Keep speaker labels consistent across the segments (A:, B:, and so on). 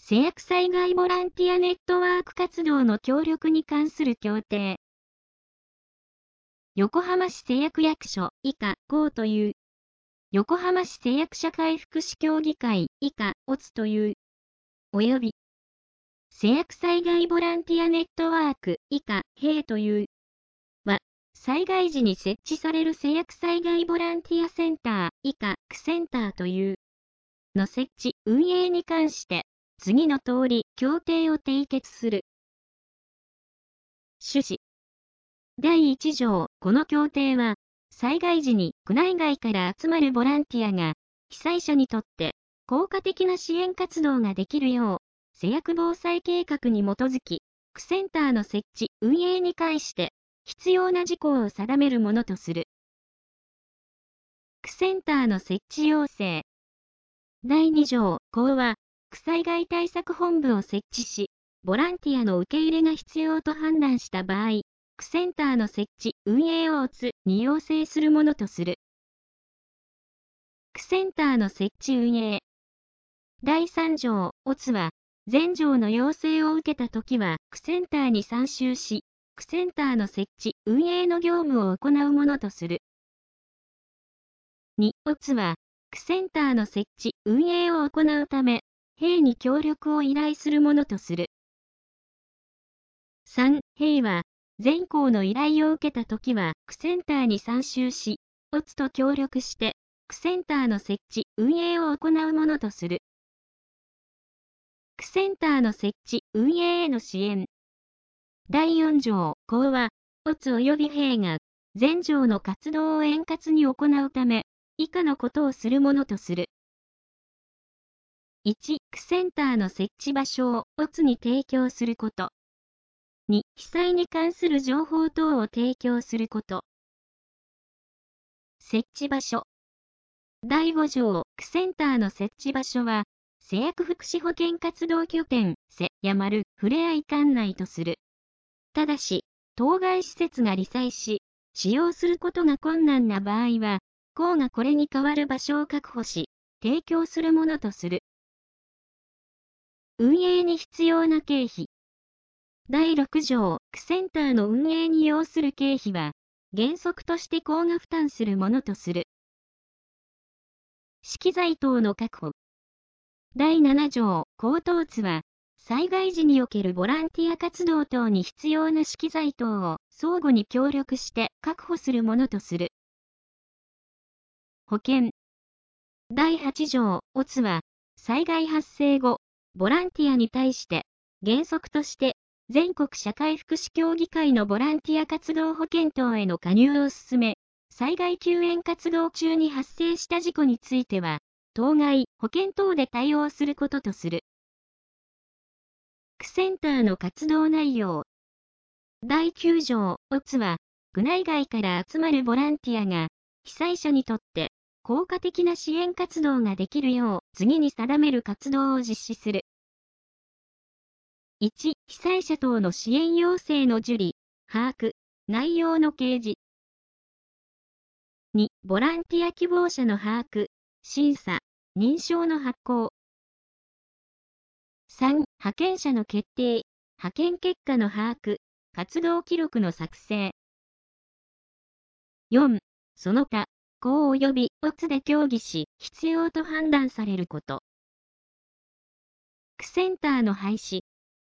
A: 製薬災害ボランティアネットワーク活動の協力に関する協定。横浜市製薬役所以下項という。横浜市製薬社会福祉協議会以下OTSという。及び製薬災害ボランティアネットワーク以下弊という。は、災害時に設置される製薬災害ボランティアセンター以下区センターという。の設置、運営に関して、次の通り、協定を締結する。趣旨。第1条、この協定は、災害時に区内外から集まるボランティアが、被災者にとって、効果的な支援活動ができるよう、製薬防災計画に基づき、区センターの設置、運営に関して、必要な事項を定めるものとする。区センターの設置要請。第2条、項は、区災害対策本部を設置し、ボランティアの受け入れが必要と判断した場合、区センターの設置、運営をOTSに要請するものとする。区センターの設置運営。第3条、OTSは、前条の要請を受けたときは、区センターに参集し、区センターの設置、運営の業務を行うものとする。2、OTSは、区センターの設置、運営を行うため、弊に協力を依頼するものとする。3、弊は、全項の依頼を受けたときは、区センターに参集し、OTSと協力して、区センターの設置、運営を行うものとする。区センターの設置、運営への支援。第4条、項は、OTS及び弊が、前条の活動を円滑に行うため、以下のことをするものとする。1、区センターの設置場所をOTSに提供すること。2、被災に関する情報等を提供すること。設置場所。第5条、区センターの設置場所は、製薬福祉保健活動拠点、せや丸、ふれあい管内とする。ただし、当該施設が離災し、使用することが困難な場合は、項がこれに代わる場所を確保し、提供するものとする。運営に必要な経費。第6条、区センターの運営に要する経費は、原則として項が負担するものとする。資機材等の確保。第7条、項等OTSは、災害時におけるボランティア活動等に必要な資機材等を相互に協力して確保するものとする。保険。第8条、OTSは、災害発生後、ボランティアに対して、原則として、全国社会福祉協議会のボランティア活動保険等への加入を進め、災害救援活動中に発生した事故については、当該保険等で対応することとする。区センターの活動内容。第9条、OTSは、区内外から集まるボランティアが、被災者にとって、効果的な支援活動ができるよう、次に定める活動を実施する。1、被災者等の支援要請の受理、把握、内容の掲示。2、ボランティア希望者の把握、審査、認証の発行。3、派遣者の決定、派遣結果の把握、活動記録の作成。4、その他、項及びOTSで協議し、必要と判断されること。区センターの廃止。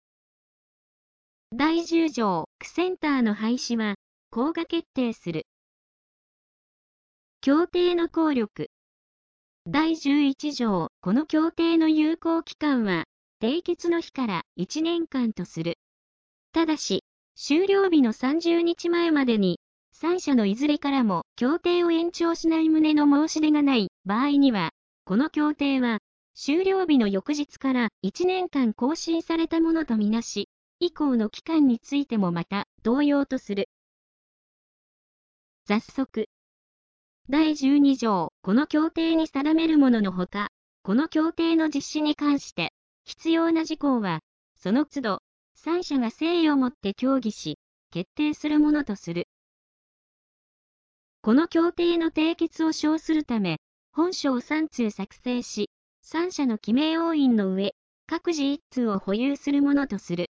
A: 第10条、区センターの廃止は、項が決定する。協定の効力。第11条、この協定の有効期間は、締結の日から1年間とする。ただし、終了日の30日前までに、3社のいずれからも協定を延長しない旨の申し出がない場合には、この協定は、終了日の翌日から1年間更新されたものとみなし、以降の期間についてもまた同様とする。雑則。第12条、この協定に定めるもののほか、この協定の実施に関して、必要な事項は、その都度、3社が誠意をもって協議し、決定するものとする。この協定の締結を証するため、本書を3通作成し、3社の記名押印の上、 各自1通を保有するものとする。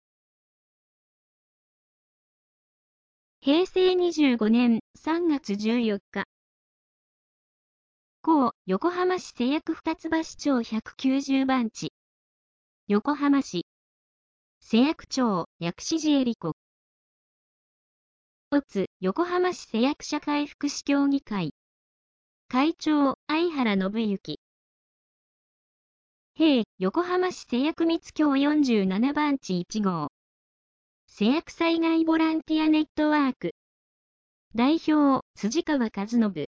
A: 平成25年3月14日。項、横浜市瀬谷区二ツ橋町190番地。横浜市。瀬谷区長、薬師寺恵理子。乙、横浜市瀬谷区社会福祉協議会。会長、相原信之。平、横浜市瀬谷区三津町47番地1号。瀬谷区災害ボランティアネットワーク。代表、辻川和信。